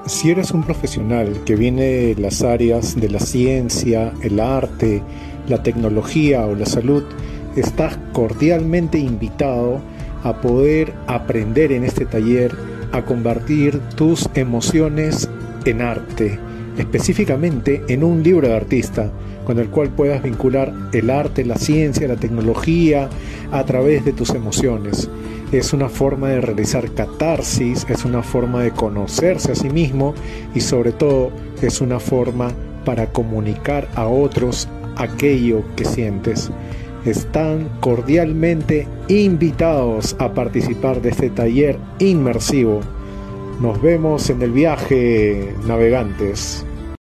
Si eres un profesional que viene de las áreas de la ciencia, el arte, la tecnología o la salud, estás cordialmente invitado a poder aprender en este taller a convertir tus emociones en arte, específicamente en un libro de artista, con el cual puedas vincular el arte, la ciencia, la tecnología a través de tus emociones. Es una forma de realizar catarsis, es una forma de conocerse a sí mismo y sobre todo es una forma para comunicar a otros aquello que sientes. Están cordialmente invitados a participar de este taller inmersivo. Nos vemos en el viaje, navegantes.